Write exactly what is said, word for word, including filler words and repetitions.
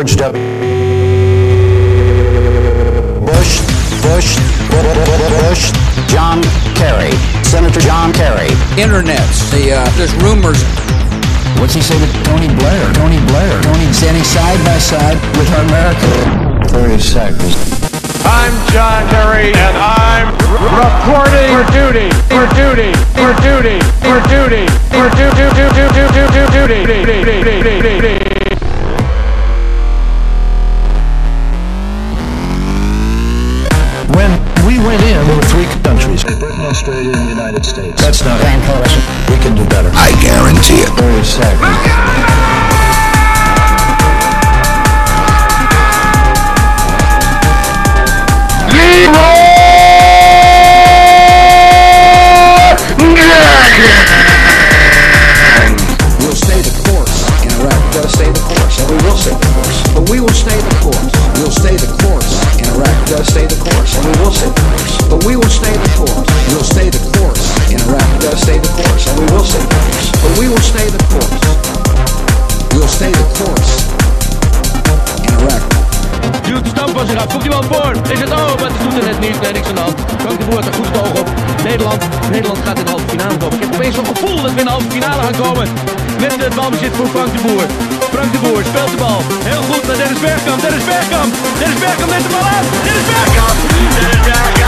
George W. Bush, Bush, Bush, John Kerry, Senator John Kerry. Internets, the, uh, there's rumors. What's he say to Tony Blair? Tony Blair, Tony standing side by side with our America. Various sectors. I'm John Kerry, and I'm reporting for duty, for duty, for duty, for duty, for duty, duty. When we went in, there were three countries: Britain, Australia, and the United States. That's not Grand Coalition. We can do better. I guarantee it. Various sectors. We'll stay the course in Iraq. We've got to stay the course, and we will stay the course. But we will stay the course. We'll stay the course in Iraq. We've got to stay the course, and we will stay the course. But we will stay the course. We'll stay the course in Iraq. We've got to stay the course, and we will stay the course. But we will stay the course. We'll stay the course in Iraq. Duwt de stampas eraf. Komt hij wel voor? Is het oh, maar het doet het net niet. Nee, niks aan de hand. Frank de Boer heeft er goed het oog op. Nederland. Nederland gaat in de halve finale komen. Ik heb opeens zo'n gevoel dat we in de halve finale gaan komen. Met het balbezit voor Frank de Boer. Frank de Boer speelt de bal. Heel goed naar Dennis Bergkamp. Dennis Bergkamp. Dennis Bergkamp neemt de bal aan. Dennis Bergkamp. Dennis Bergkamp.